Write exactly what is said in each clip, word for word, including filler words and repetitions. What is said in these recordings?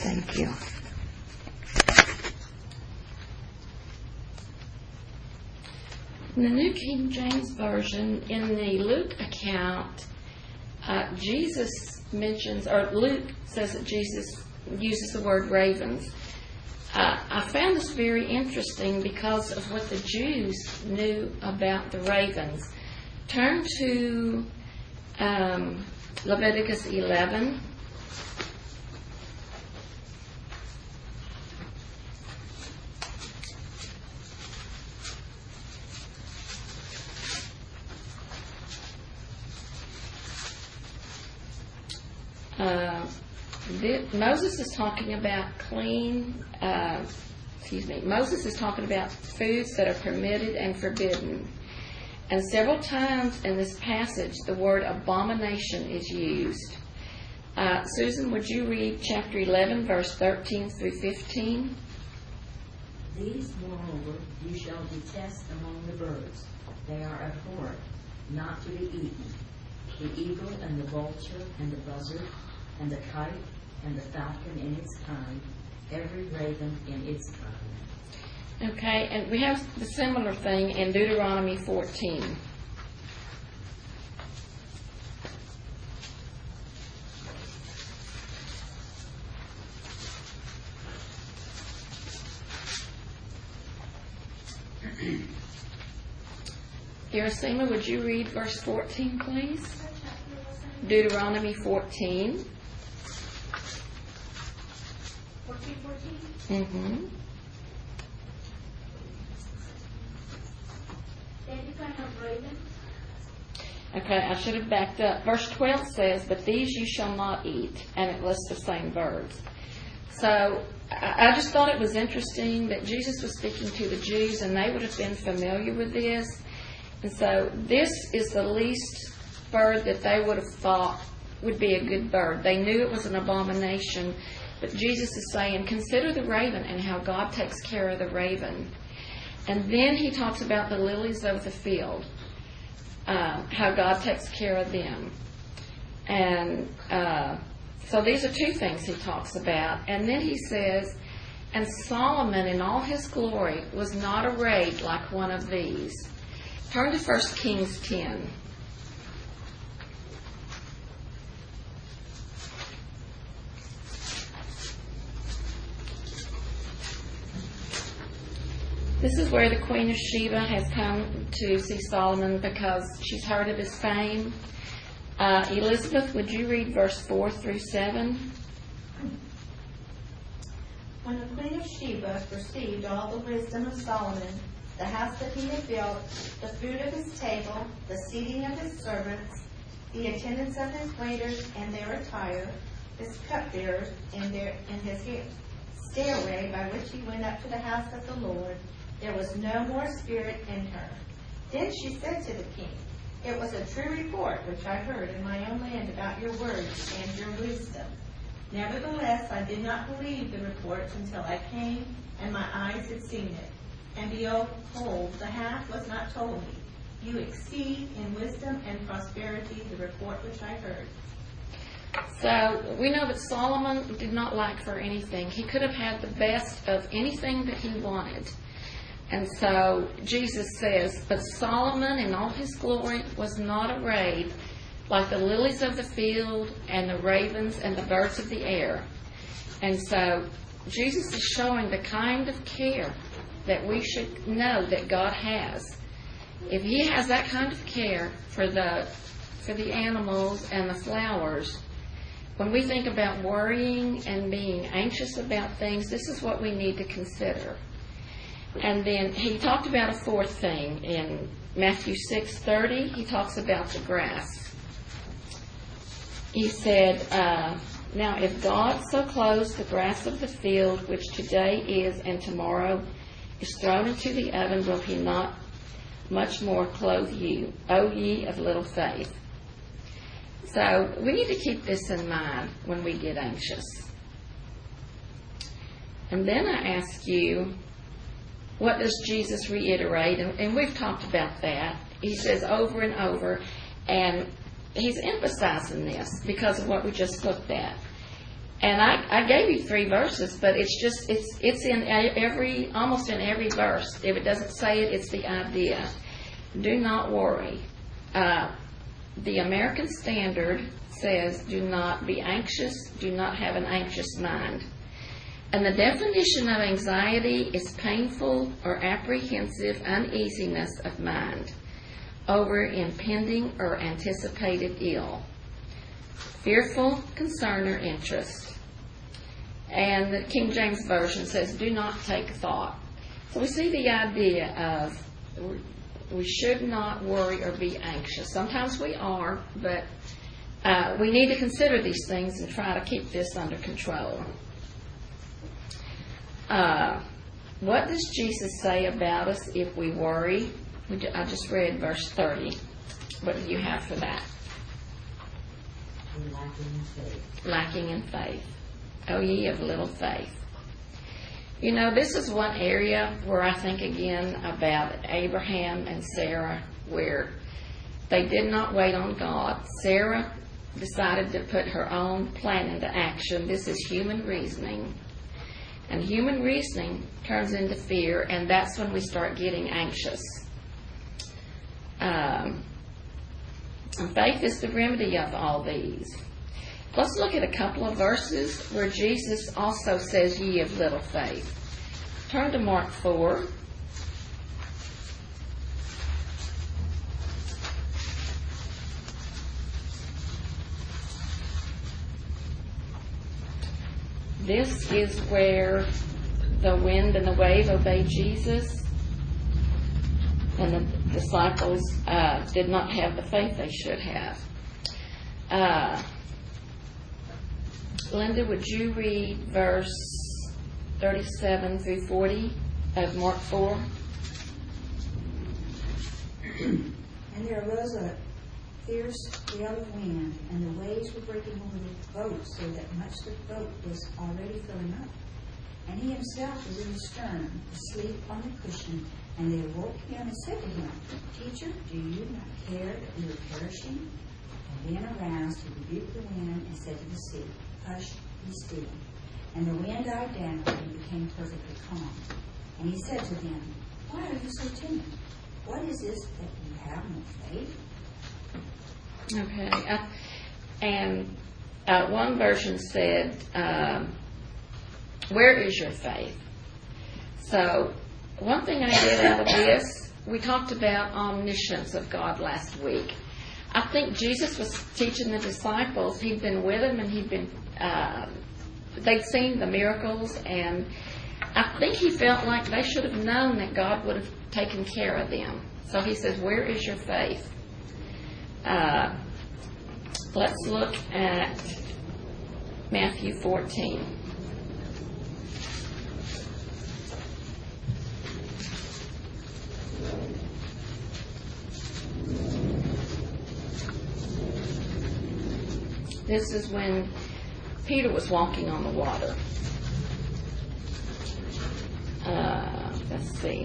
Thank you. In the New King James Version, in the Luke account, uh, Jesus mentions, or Luke says that Jesus uses the word ravens. Uh, I found this very interesting because of what the Jews knew about the ravens. Turn to um, Leviticus eleven. Uh, Moses is talking about clean, uh, excuse me, Moses is talking about foods that are permitted and forbidden. And several times in this passage, the word abomination is used. Uh, Susan, would you read chapter eleven, verse thirteen through fifteen? These, moreover, you shall detest among the birds. They are abhorrent, not to be eaten. The eagle and the vulture and the buzzard and the kite and the falcon in its kind, every raven in its kind. Okay, and we have the similar thing in Deuteronomy fourteen. Irasima, would you read verse fourteen, please? Deuteronomy fourteen. fourteen, fourteen? Mm-hmm. Any kind of raven? Okay, I should have backed up. Verse twelve says, "But these you shall not eat," and it lists the same birds. So I, I just thought it was interesting that Jesus was speaking to the Jews, and they would have been familiar with this. And so this is the least bird that they would have thought would be a good bird. They knew it was an abomination, but Jesus is saying, consider the raven and how God takes care of the raven. And then he talks about the lilies of the field, uh, how God takes care of them. And uh, so these are two things he talks about. And then he says, and Solomon in all his glory was not arrayed like one of these. Turn to First Kings ten. This is where the Queen of Sheba has come to see Solomon because she's heard of his fame. Uh, Elizabeth, would you read verse four through seven? When the Queen of Sheba perceived all the wisdom of Solomon, the house that he had built, the food of his table, the seating of his servants, the attendance of his waiters and their attire, his cupbearers and, their, and his stairway by which he went up to the house of the Lord, there was no more spirit in her. Then she said to the king, it was a true report which I heard in my own land about your words and your wisdom. Nevertheless, I did not believe the report until I came and my eyes had seen it. And behold, the half was not told me. You exceed in wisdom and prosperity the report which I heard. So we know that Solomon did not lack for anything. He could have had the best of anything that he wanted. And so Jesus says, but Solomon in all his glory was not arrayed like the lilies of the field and the ravens and the birds of the air. And so Jesus is showing the kind of care that we should know that God has. If he has that kind of care for the for the animals and the flowers, when we think about worrying and being anxious about things, this is what we need to consider. And then he talked about a fourth thing in Matthew six thirty. He talks about the grass. He said, uh, now if God so clothes the grass of the field, which today is and tomorrow is thrown into the oven, will he not much more clothe you, O ye of little faith? So we need to keep this in mind when we get anxious. And then I ask you, what does Jesus reiterate? And, and we've talked about that. He says over and over, and he's emphasizing this because of what we just looked at. And I, I gave you three verses, but it's just, it's it's in every, almost in every verse. If it doesn't say it, it's the idea. Do not worry. Uh, the American Standard says, do not be anxious, do not have an anxious mind. And the definition of anxiety is painful or apprehensive uneasiness of mind over impending or anticipated ill. Fearful concern or interest. And the King James Version says, do not take thought. So we see the idea of we should not worry or be anxious. Sometimes we are, but uh, we need to consider these things and try to keep this under control. Uh, what does Jesus say about us if we worry? I just read verse thirty. What do you have for that? We're lacking in faith. Lacking in faith. O ye of little faith. You know, this is one area where I think again about Abraham and Sarah, where they did not wait on God. Sarah decided to put her own plan into action. This is human reasoning. And human reasoning turns into fear, and that's when we start getting anxious. Um, and faith is the remedy of all these. Let's look at a couple of verses where Jesus also says, ye of little faith. Turn to Mark four. This is where the wind and the wave obeyed Jesus, and the disciples uh, did not have the faith they should have. Uh, Linda, would you read verse thirty-seven through forty of Mark four? And there arose a fierce gale of wind, and the waves were breaking over the boat, so that much of the boat was already filling up. And he himself was in the stern, asleep on the cushion. And they awoke him and said to him, Teacher, do you not care that we are perishing? And then aroused, he rebuked the wind and said to the sea, Hush, be still. And the wind died down and became perfectly calm. And he said to them, Why are you so timid? What is this that you have no faith? Okay. Uh, and uh, one version said, um, where is your faith? So one thing I get out of this, we talked about omniscience of God last week. I think Jesus was teaching the disciples. He'd been with them, and he'd been, uh, they'd seen the miracles, and I think he felt like they should have known that God would have taken care of them. So he says, where is your faith? Uh, let's look at Matthew fourteen. This is when Peter was walking on the water. Uh, let's see.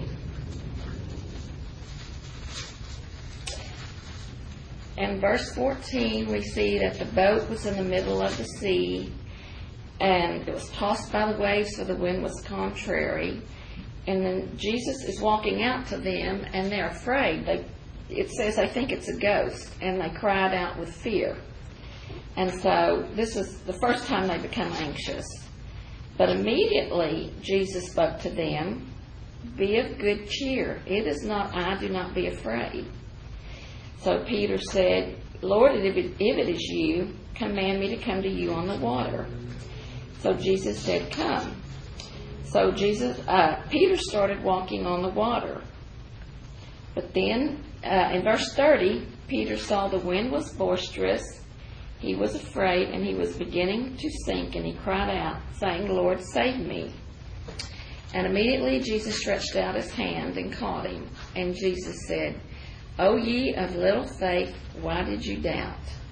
In verse fourteen, we see that the boat was in the middle of the sea, and it was tossed by the waves, so the wind was contrary. And then Jesus is walking out to them, and they're afraid. They, it says they think it's a ghost, and they cried out with fear. And so this is the first time they become anxious. But immediately Jesus spoke to them, Be of good cheer. It is not I, do not be afraid. So Peter said, Lord, if it, if it is you, command me to come to you on the water. So Jesus said, Come. So Jesus, uh, Peter started walking on the water. But then, uh, in verse thirty, Peter saw the wind was boisterous. He was afraid, and he was beginning to sink, and he cried out, saying, Lord, save me. And immediately Jesus stretched out his hand and caught him. And Jesus said, O ye of little faith, why did you doubt?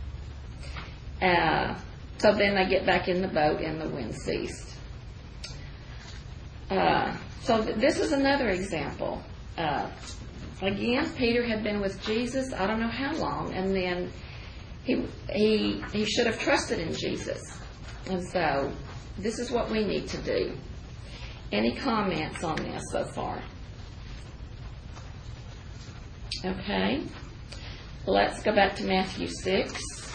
Uh, so then they get back in the boat, and the wind ceased. Uh, so th- this is another example. Uh, again, Peter had been with Jesus, I don't know how long, and then He, he he should have trusted in Jesus. And so, this is what we need to do. Any comments on this so far? Okay. Let's go back to Matthew six.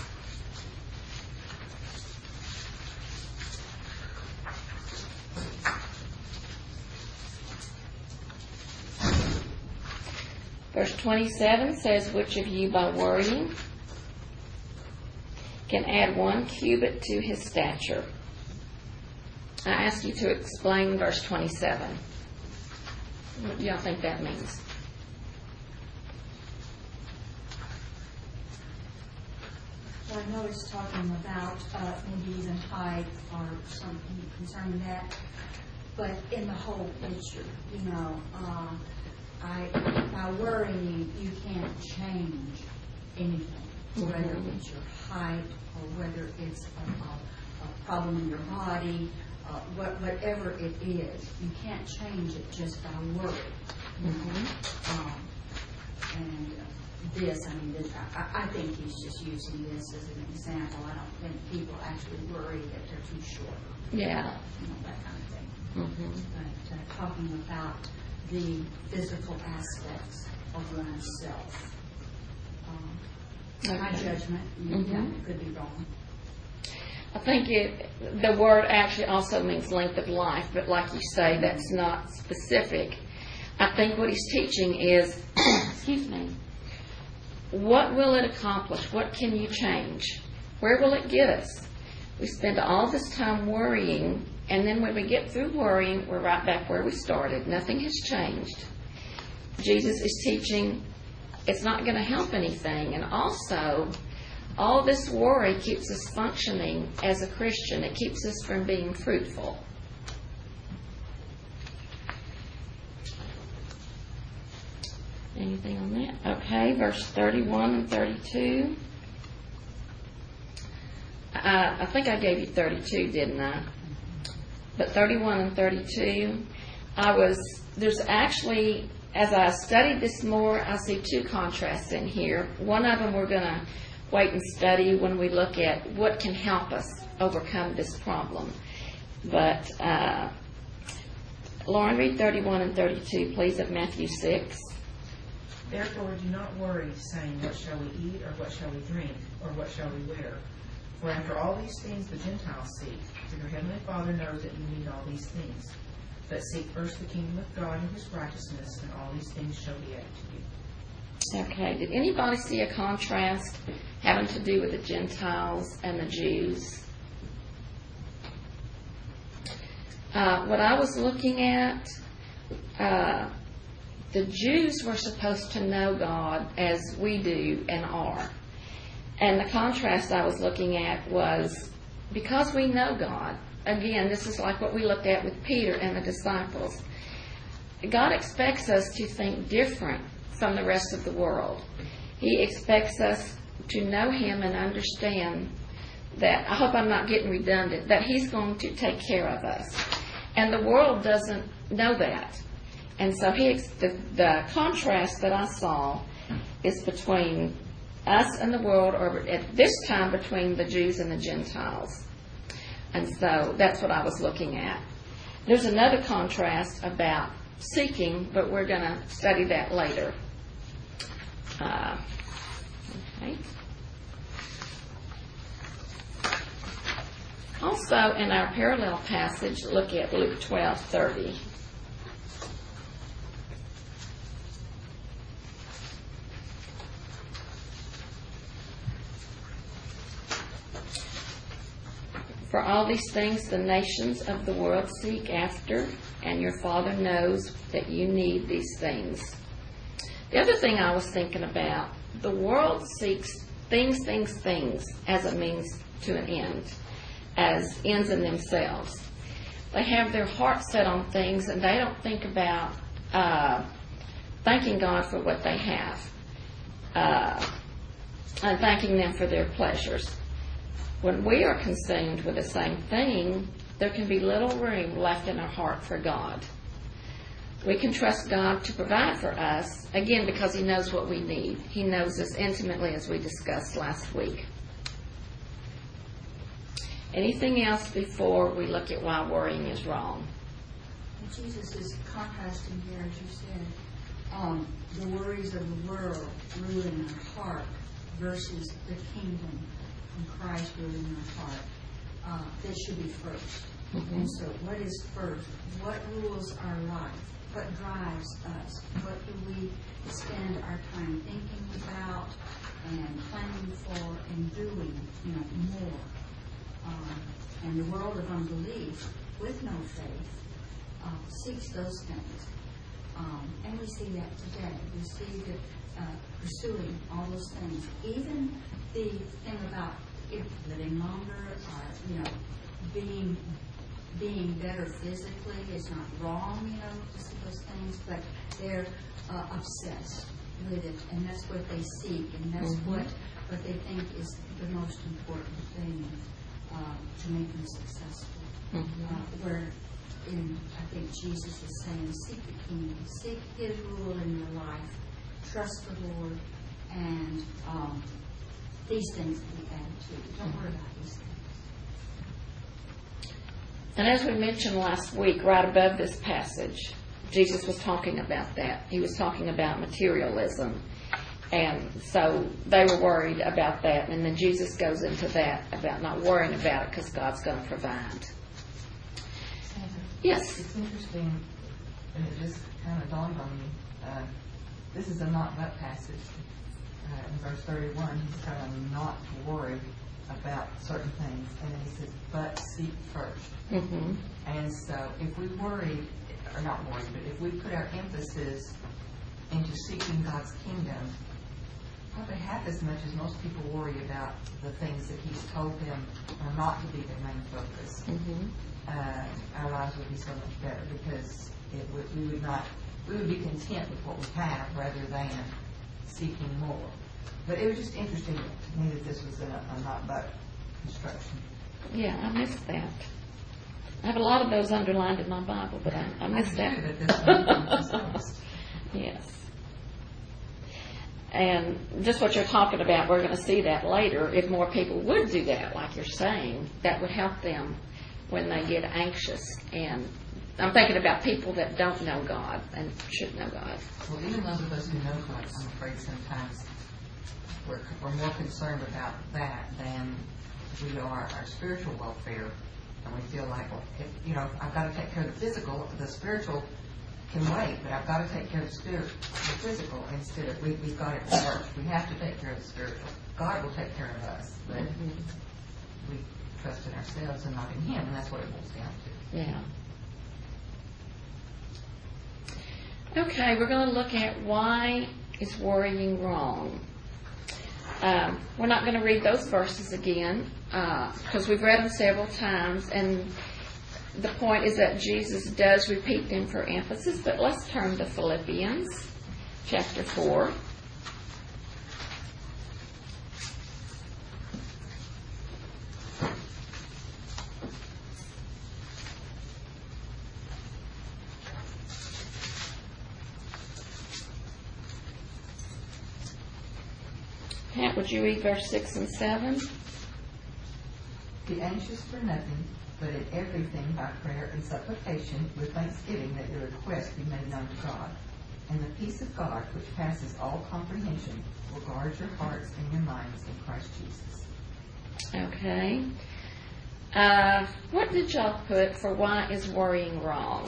Verse twenty-seven says, which of you by worrying can add one cubit to his stature? I ask you to explain verse twenty-seven. What do y'all think that means? Well, I know it's talking about uh, maybe even height or something concerning that, but in the whole picture, you know, uh, I by worrying you can't change anything, whether Mhm. it's your height or whether it's a, a, a problem in your body, uh, what, whatever it is, you can't change it just by worry. You know? um, and uh, this, I mean, this, I, I think he's just using this as an example. I don't think people actually worry that they're too short, Yeah. you know, that kind of thing. Mm-hmm. But uh, talking about the physical aspects of oneself. Um, My Okay. judgment, you Mhm. know, could be wrong. I think it, the word actually also means length of life, but like you say, that's not specific. I think what he's teaching is, excuse me, what will it accomplish? What can you change? Where will it get us? We spend all this time worrying, and then when we get through worrying, we're right back where we started. Nothing has changed. Jesus is teaching it's not going to help anything. And also, all this worry keeps us functioning as a Christian. It keeps us from being fruitful. Anything on that? Okay, verse thirty-one and thirty-two. Uh, I think I gave you thirty-two, didn't I? But thirty-one and thirty-two, I was, there's actually, as I studied this more, I see two contrasts in here. One of them we're going to wait and study when we look at what can help us overcome this problem. But, uh, Lauren, read thirty-one and thirty-two, please, of Matthew six. Therefore do not worry, saying, what shall we eat, or what shall we drink, or what shall we wear? For after all these things the Gentiles seek, for your heavenly Father knows that you need all these things. But seek first the kingdom of God and his righteousness, and all these things shall be added to you. Okay, did anybody see a contrast having to do with the Gentiles and the Jews? Uh, what I was looking at, uh, the Jews were supposed to know God as we do and are. And the contrast I was looking at was, because we know God, again, this is like what we looked at with Peter and the disciples. God expects us to think different from the rest of the world. He expects us to know Him and understand that, I hope I'm not getting redundant, that He's going to take care of us. And the world doesn't know that. And so he, the, the contrast that I saw is between us and the world, or at this time between the Jews and the Gentiles. And so that's what I was looking at. There's another contrast about seeking, but we're going to study that later. Uh, okay. Also, in our parallel passage, look at Luke twelve thirty. For all these things the nations of the world seek after, and your Father knows that you need these things. The other thing I was thinking about, the world seeks things, things, things as a means to an end, as ends in themselves. They have their heart set on things, and they don't think about uh, thanking God for what they have, uh, and thanking them for their pleasures. When we are consumed with the same thing, there can be little room left in our heart for God. We can trust God to provide for us, again, because He knows what we need. He knows us intimately, as we discussed last week. Anything else before we look at why worrying is wrong? And Jesus is contrasting here, as you said, um, the worries of the world ruling our heart versus the kingdom and Christ ruling our heart. Uh, that should be first. Mm-hmm. And so what is first? What rules our life? What drives us? What do we spend our time thinking about and planning for and doing, you know, more? Um, and the world of unbelief, with no faith, uh, seeks those things. Um, and we see that today. We see that uh, pursuing all those things. Even the thing about if living longer or, you know, being being better physically is not wrong, you know, to see those things, but they're uh, obsessed with it, and that's what they seek, and that's mm-hmm. what what they think is the most important thing uh, to make them successful. Mm-hmm. Uh, where in, I think Jesus is saying, seek the kingdom, seek His rule in your life, trust the Lord, and um, these things will be added to you. Don't worry about these things. And as we mentioned last week, right above this passage, Jesus was talking about that. He was talking about materialism. And so they were worried about that. And then Jesus goes into that, about not worrying about it because God's going to provide. Yes? It's interesting, and it just kind of dawned on me. Uh, this is a not but passage. Uh, in verse thirty-one, he's telling them not to worry about certain things. And then he says, but seek first. Mm-hmm. And so if we worry, or not worry, but if we put our emphasis into seeking God's kingdom, probably half as much as most people worry about the things that He's told them are not to be their main focus, Mm-hmm. uh, our lives would be so much better because it would, we would not, we would be content with what we have rather than seeking more. But it was just interesting to me that this was a, a not but construction. Yeah, I missed that. I have a lot of those underlined in my Bible, but I, I missed that. I knew that this one was just Yes. And just what you're talking about, we're going to see that later. If more people would do that, like you're saying, that would help them when they get anxious. And I'm thinking about people that don't know God and should know God. Well, even those of us who know God, I'm afraid sometimes we're, we're more concerned about that than we are our spiritual welfare. And we feel like, well, if, you know, I've got to take care of the physical, the spiritual can wait, but I've got to take care of the, spirit, the physical instead of, we, we've got it first. We have to take care of the spiritual. God will take care of us, but Mm-hmm. we trust in ourselves and not in Him, and that's what it boils down to. Yeah. Okay, we're going to look at why is worrying wrong. Um, we're not going to read those verses again because uh, we've read them several times, and the point is that Jesus does repeat them for emphasis. But let's turn to Philippians chapter four. Pat, would you read verse six and seven? Be anxious for nothing, but in everything by prayer and supplication with thanksgiving that your requests be made known to God. And the peace of God, which passes all comprehension, will guard your hearts and your minds in Christ Jesus. Okay. Uh, what did y'all put for why is worrying wrong?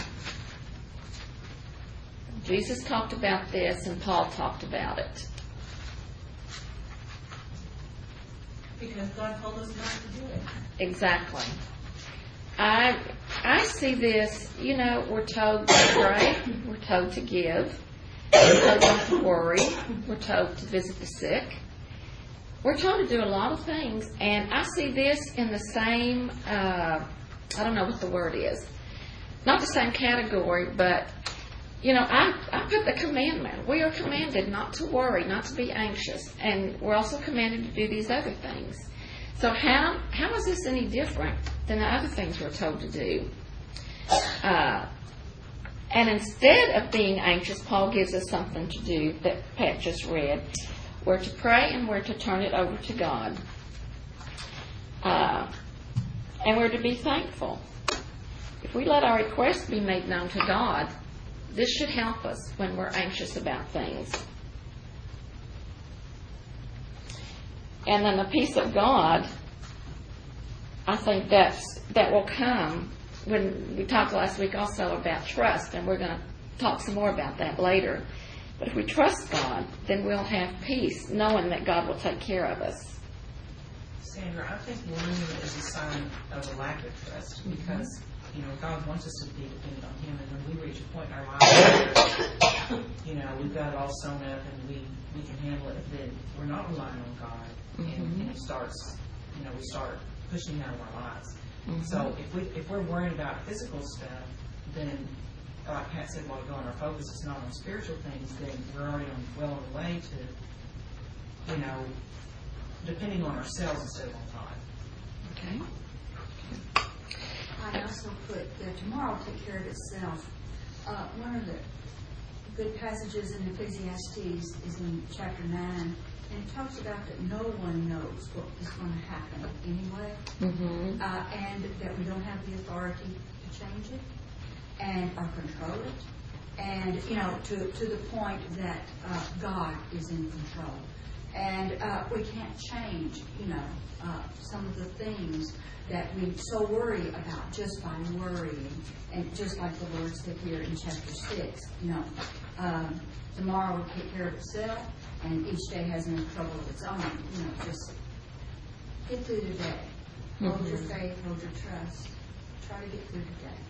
Jesus talked about this and Paul talked about it. Because God told us not to do it. Exactly. I I see this, you know, we're told to pray, we're told to give, we're told not to worry, we're told to visit the sick. We're told to do a lot of things, and I see this in the same, uh, I don't know what the word is, not the same category, but, you know, I, I put the commandment. We are commanded not to worry, not to be anxious, and we're also commanded to do these other things. So how how is this any different than the other things we're told to do? Uh, and instead of being anxious, Paul gives us something to do that Pat just read. We're to pray and we're to turn it over to God. Uh, And we're to be thankful. If we let our requests be made known to God, this should help us when we're anxious about things. And then the peace of God, I think that's, that will come when we talked last week also about trust, and we're going to talk some more about that later. But if we trust God, then we'll have peace, knowing that God will take care of us. Sandra, I think worrying is a sign of a lack of trust because, you know, God wants us to be dependent on Him, and when we reach a point in our lives where, you know, we've got it all sewn up and we, we can handle it, then we're not relying on God, and, Mm-hmm. and it starts, you know, we start pushing out of our lives. Mm-hmm. So if we if we're worried about physical stuff, then like Pat said a while ago, and our focus is not on spiritual things, then we're already on well on the way to, you know, depending on ourselves instead of on God. Okay. I also put that tomorrow will take care of itself. Uh, one of the good passages in Ecclesiastes is in chapter nine, and it talks about that no one knows what is going to happen anyway, Mm-hmm. uh, and that we don't have the authority to change it and or control it, and you know to to the point that uh, God is in control, and uh, we can't change you know uh, some of the things that we so worry about just by worrying, and just like the Lord said here in chapter six, you know, um, tomorrow will take care of itself, and each day has no trouble of its own. You know, just get through the day. Hold Mm-hmm. your faith, hold your trust. Try to get through the day.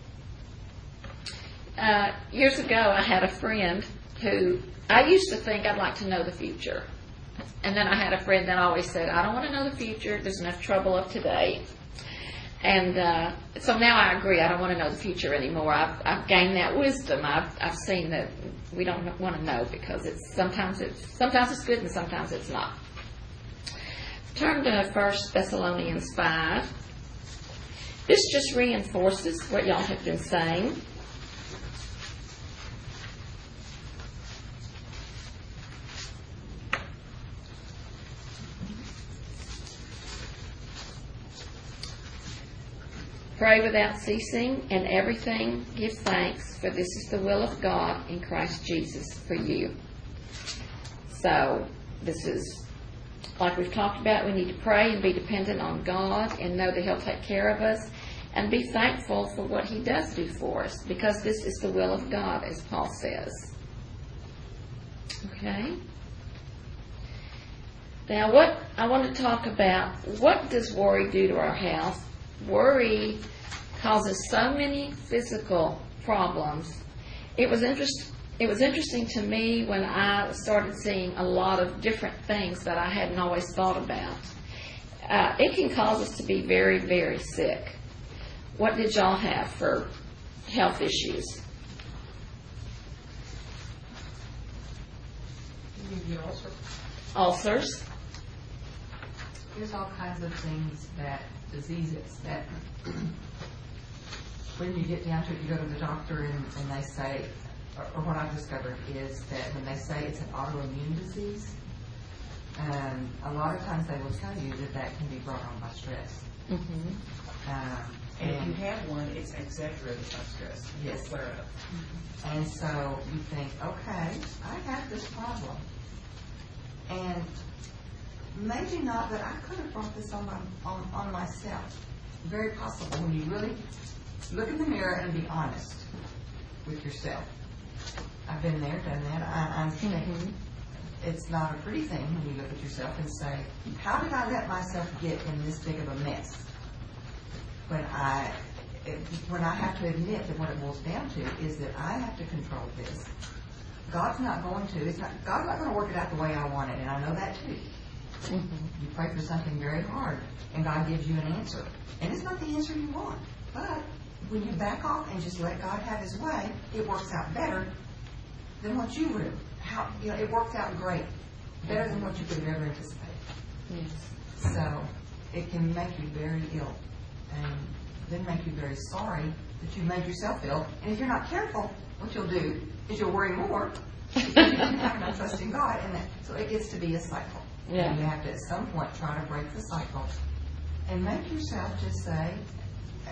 Uh, years ago, I had a friend who, I used to think I'd like to know the future. And then I had a friend that always said, I don't want to know the future. There's enough trouble of today. And uh, so now I agree. I don't want to know the future anymore. I've, I've gained that wisdom. I've, I've seen that we don't want to know because it's sometimes it's sometimes it's good and sometimes it's not. Turn to First Thessalonians five. This just reinforces what y'all have been saying. Pray without ceasing, and everything give thanks, for this is the will of God in Christ Jesus for you. So, this is, like we've talked about, we need to pray and be dependent on God and know that He'll take care of us, and be thankful for what He does do for us, because this is the will of God, as Paul says. Okay? Now, what I want to talk about, what does worry do to our health? Worry causes so many physical problems. It was interest, it was interesting to me when I started seeing a lot of different things that I hadn't always thought about. Uh, it can cause us to be very, very sick. What did y'all have for health issues? Ulcers. There's all kinds of things that, diseases that, when you get down to it, you go to the doctor and, and they say, or, or what I've discovered is that when they say it's an autoimmune disease, um, a lot of times they will tell you that that can be brought on by stress. Mm-hmm. Um, And if you have one, it's exaggerated by stress. Yes. It'll flare up. And so you think, okay, I have this problem. And maybe not, but I could have brought this on, my, on, on myself. Very possible when you really look in the mirror and be honest with yourself. I've been there, done that. I, I'm saying Mm-hmm. it's not a pretty thing when you look at yourself and say, how did I let myself get in this big of a mess? When I, it, when I have to admit that what it boils down to is that I have to control this. God's not going to. It's not. God's not going to work it out the way I want it, and I know that too. Mm-hmm. You pray for something very hard, and God gives you an answer, and it's not the answer you want. But when you back off and just let God have His way, it works out better than what you would. How you know it works out great, better than what you could have ever anticipated. Yes. So it can make you very ill, and then make you very sorry that you made yourself ill. And if you're not careful, what you'll do is you'll worry more because you have no trust in God, and that, so it gets to be a cycle. Yeah. And you have to at some point try to break the cycle and make yourself just say,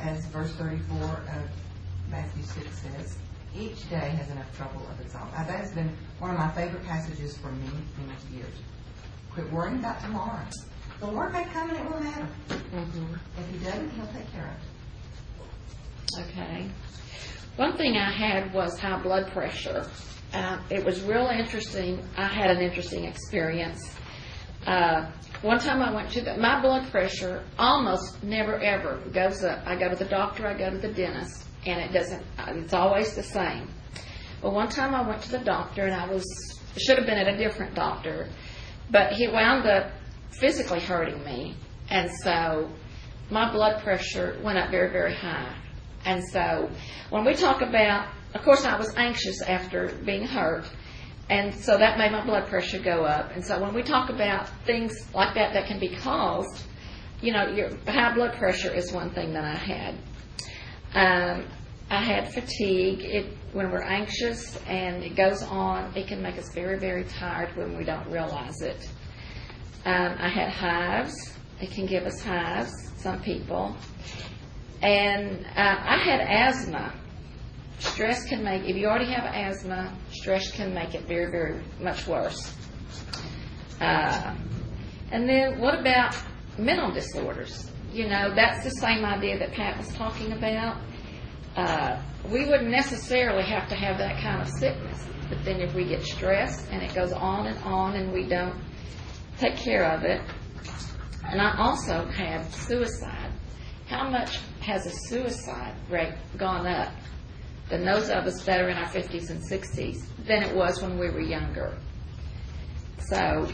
as verse thirty-four of Matthew six says, each day has enough trouble of its own. Uh, that has been one of my favorite passages for many, many years. Quit worrying about tomorrow. The Lord may come and it will matter. Mm-hmm. If He doesn't, He'll take care of it. Okay. One thing I had was high blood pressure. Uh, it was real interesting. I had an interesting experience. Uh, one time I went to the, my blood pressure almost never ever goes up. I go to the doctor, I go to the dentist, and it doesn't, it's always the same. But one time I went to the doctor, and I was, should have been at a different doctor, but he wound up physically hurting me. And so my blood pressure went up very, very high. And so when we talk about, of course I was anxious after being hurt, and so that made my blood pressure go up. And so when we talk about things like that that can be caused, you know, your high blood pressure is one thing that I had. Um, I had fatigue. It, when we're anxious and it goes on, it can make us very, very tired when we don't realize it. Um, I had hives. It can give us hives, some people. And uh, I had asthma. Stress can make, if you already have asthma, stress can make it very, very much worse. Uh, and then what about mental disorders? You know, that's the same idea that Pat was talking about. Uh, we wouldn't necessarily have to have that kind of sickness. But then if we get stressed and it goes on and on and we don't take care of it. And I also had suicide. How much has a suicide rate gone up than those of us that are in our fifties and sixties than it was when we were younger? So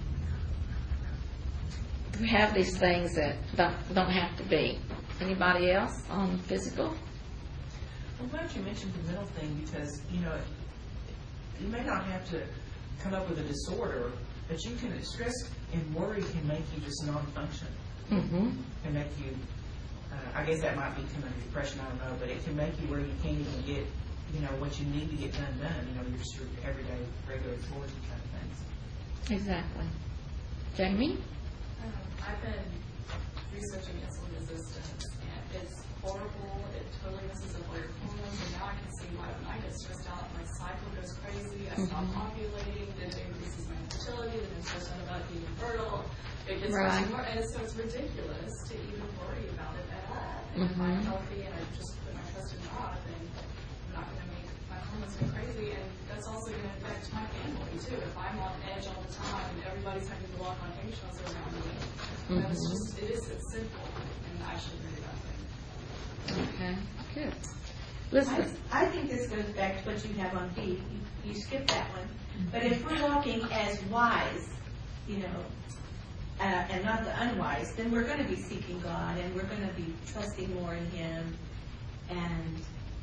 we have these things that don't, don't have to be. Anybody else on physical? I'm glad you mentioned the mental thing because, you know, you may not have to come up with a disorder, but you can, stress and worry can make you just non-function. Mm-hmm. Can make you, uh, I guess that might be kind of depression, I don't know, but it can make you where you can't even get, you know, what you need to get done done. You know, you're just your everyday, regular chores and kind of things. Exactly. Jamie? Um, I've been researching insulin resistance, and it's horrible. It totally messes up all your hormones, and now I can see why when I get stressed out, my cycle goes crazy. I stop Mhm. ovulating, then it increases my infertility, then I'm stressed out about being infertile. It gets Right. worse and more, and so it's ridiculous to even worry about it at all. And if I'm Mhm. healthy and I just put my trust in God, then I'm not going to make my hormones go crazy, and that's also going to affect my family too. If I'm on edge all the time and everybody's having to walk on eggshells around me, then it's Mhm. just, it is, it's simple, and I should do that thing. Okay, good. I, Elizabeth? I think this goes back to what you have on B. You, you skipped that one. But if we're walking as wise, you know, uh, and not the unwise, then we're going to be seeking God and we're going to be trusting more in Him and,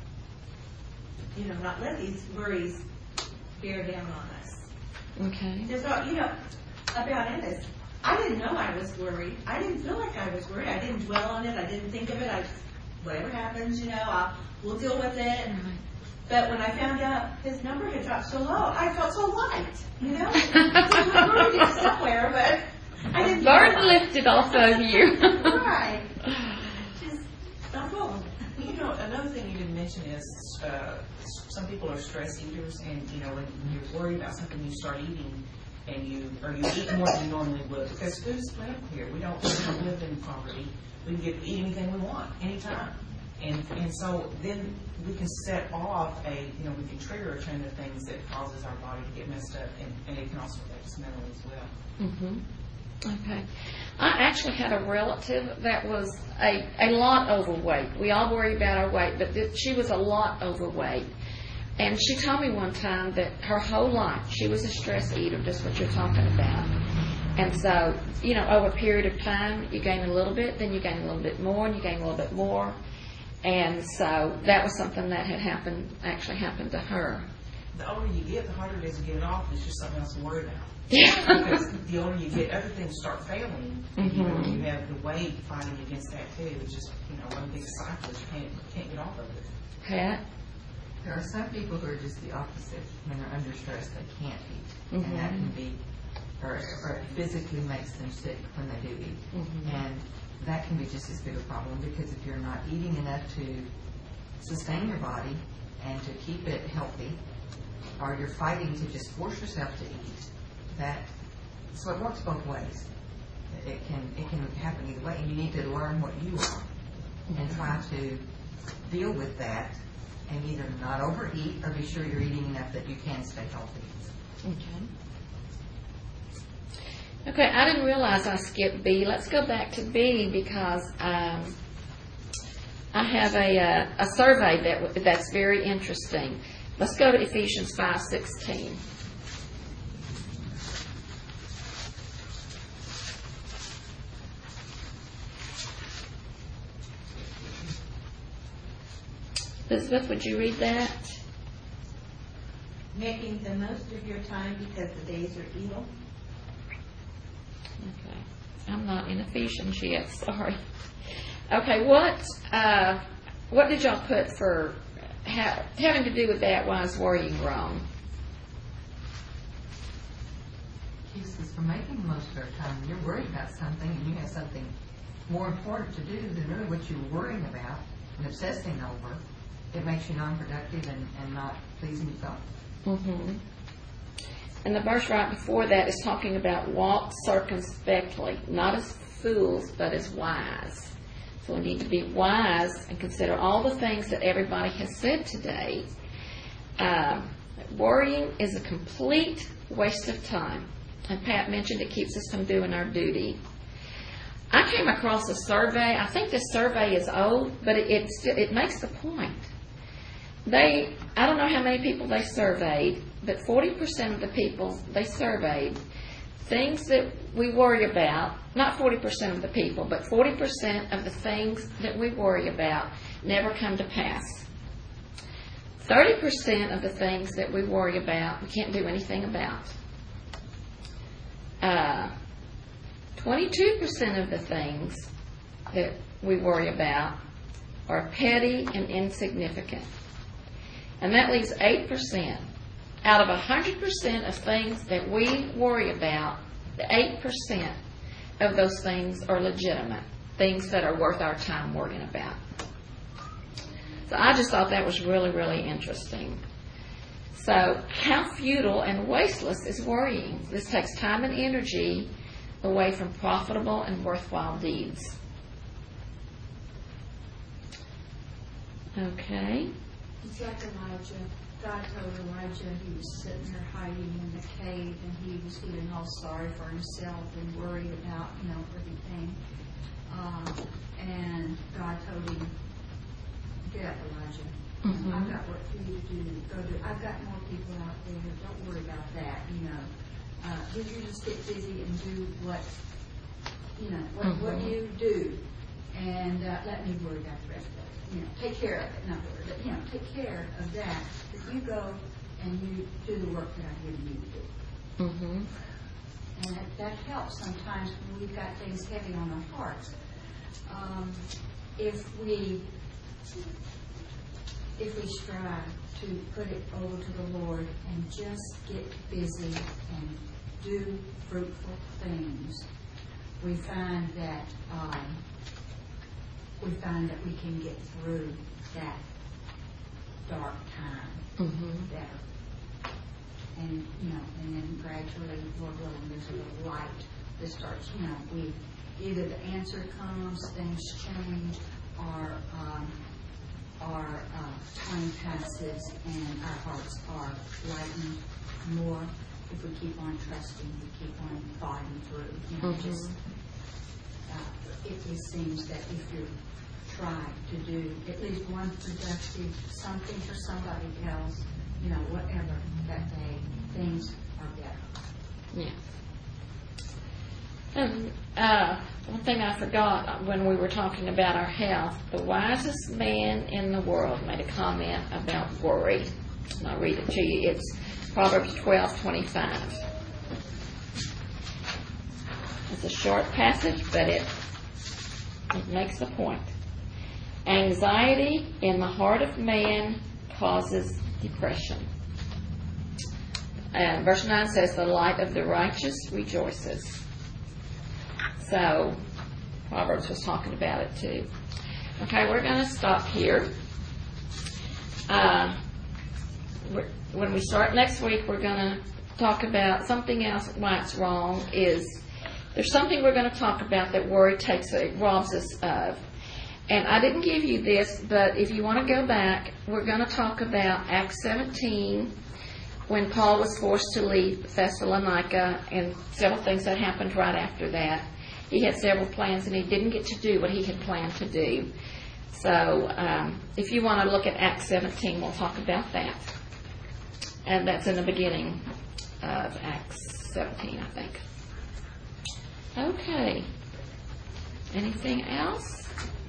you know, not let these worries bear down on us. Okay. There's all, you know, about Ennis, I didn't know I was worried. I didn't feel like I was worried. I didn't dwell on it. I didn't think of it. I just, whatever happens, you know, I'll, we'll deal with it. But when I found out his number had dropped so low, I felt so light, you know? He was worried somewhere, but I didn't Burden realize. lifted off of you. Right. Just don't roll. You know, another thing you didn't mention is uh, some people are stress eaters, and you know when you're worried about something, you start eating, and you or you eat more than you normally would because food is plentiful here. We don't, we don't live in poverty. We can get eat anything we want anytime, and and so then we can set off a you know we can trigger a chain of things that causes our body to get messed up, and, and it can also affect us mentally as well. Mm-hmm. Okay. I actually had a relative that was a, a lot overweight. We all worry about our weight, but th- she was a lot overweight. And she told me one time that her whole life she was a stress eater, just what you're talking about. And so, you know, over a period of time, you gain a little bit, then you gain a little bit more, and you gain a little bit more. And so that was something that had happened, actually happened to her. The older you get, the harder it is to get it off. It's just something else to worry about. Yeah. Because the older you get, other things start failing. And, you know, Mhm. you have the weight fighting against that too. It's just, you know, one big cycle. You can't, can't get off of it. Pat? There are some people who are just the opposite. When they're under stress, they can't eat. Mhm. And that can be, or, or it physically makes them sick when they do eat. Mhm. And that can be just as big a problem, because if you're not eating enough to sustain your body and to keep it healthy, or you're fighting to just force yourself to eat, that so it works both ways. It can it can happen either way, and you need to learn what you are and try to deal with that, and either not overeat or be sure you're eating enough that you can stay healthy. Okay. Okay, I didn't realize I skipped B. Let's go back to B, because um, I have a, uh, a survey that w- that's very interesting. Let's go to Ephesians five sixteen. Elizabeth, would you read that? Making the most of your time because the days are evil. Okay. I'm not in Ephesians yet, sorry. Okay, what uh, what did y'all put for ha- having to do with that? Why is worrying wrong? He says, for making the most of our time, when you're worried about something and you have something more important to do than really what you're worrying about and obsessing over, it makes you non-productive and, and not pleasing to God. Mm-hmm. And the verse right before that is talking about walk circumspectly, not as fools, but as wise. So we need to be wise and consider all the things that everybody has said today. Um, worrying is a complete waste of time. And Pat mentioned it keeps us from doing our duty. I came across a survey. I think this survey is old, but it, it, still, it makes the point. They, I don't know how many people they surveyed, but forty percent of the people they surveyed, things that we worry about, not forty percent of the people, but forty percent of the things that we worry about never come to pass. thirty percent of the things that we worry about, we can't do anything about. Uh, twenty-two percent of the things that we worry about are petty and insignificant. And that leaves eight percent. Out of one hundred percent of things that we worry about, the eight percent of those things are legitimate, things that are worth our time worrying about. So I just thought that was really, really interesting. So how futile and wasteless is worrying? This takes time and energy away from profitable and worthwhile deeds. Okay. It's like Elijah. God told Elijah he was sitting there hiding in the cave, and he was feeling all sorry for himself and worried about, you know, everything. Um, and God told him, "Get up, Elijah. Mm-hmm. I've got work for you to do. Go do. I've got more people out there. Don't worry about that. You know, uh, you you just get busy and do what, you know, what, Mm-hmm. what you do, and uh, let me worry about the rest of it. You know, take care of it. Not worry, but you know, take care of that. But you go and you do the work that I've given you to do." Mm-hmm. And that, that helps sometimes when we've got things heavy on our hearts. Um, if we if we strive to put it over to the Lord and just get busy and do fruitful things, we find that um, we find that we can get through that dark time Mm-hmm. better. And, you know, and then gradually, Lord willing, there's a little light that starts, you know, we, either the answer comes, things change, or, um, our uh, time passes and our hearts are lightened more if we keep on trusting, we keep on fighting through. You know, Mhm. just, uh, it just seems that if you're trying to do at least one productive something for somebody else, you know, whatever that day, things are better. Yeah. And uh, one thing I forgot when we were talking about our health, the wisest man in the world made a comment about worry. And I'll read it to you. It's Proverbs twelve twenty-five. It's a short passage, but it, it makes the point. Anxiety in the heart of man causes depression. And verse nine says, the light of the righteous rejoices. So, Proverbs was talking about it too. Okay, we're going to stop here. Uh, we're, when we start next week, we're going to talk about something else. Why it's wrong is there's something we're going to talk about that worry takes it robs us of. And I didn't give you this, but if you want to go back, we're going to talk about Acts seventeen, when Paul was forced to leave Thessalonica, and several things that happened right after that. He had several plans, and he didn't get to do what he had planned to do. So um, if you want to look at Acts seventeen, we'll talk about that. And that's in the beginning of Acts seventeen, I think. Okay. Anything else?